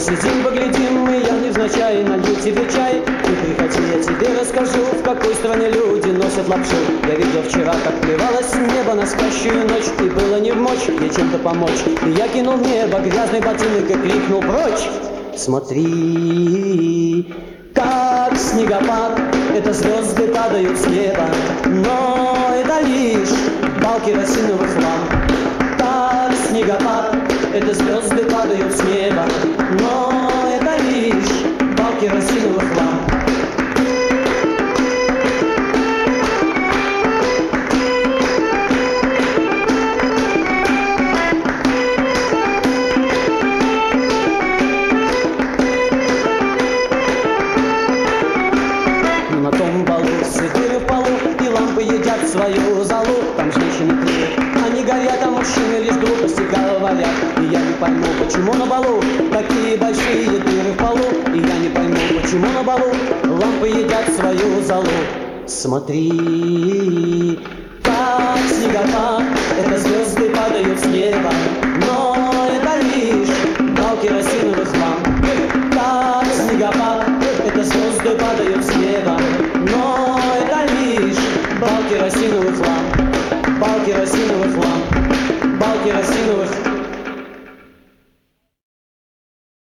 Посидим, поглядим, и я невзначай налью тебе чай. Ты приходи, я тебе расскажу, в какой стране люди носят лапшу. Я видел вчера, как плевалось небо на спящую ночь, и было не вмочь ей чем-то помочь. И я кинул в небо грязный ботинок и крикнул прочь. Смотри, как снегопад, это звезды падают с неба, но это лишь балки керосиновых ламп. Как снегопад, это звезды падают с неба, но это лишь балки керосиновых ламп. Свою залу, там женщины курят, они горят, а мужчины лишь глупости говорят. И я не пойму, почему на балу такие большие дыры в полу. И я не пойму, почему на балу лампы едят свою залу. Смотри, как снегопад, это звезды падают с неба, но это лишь балки керосиновых ламп. Как снегопад,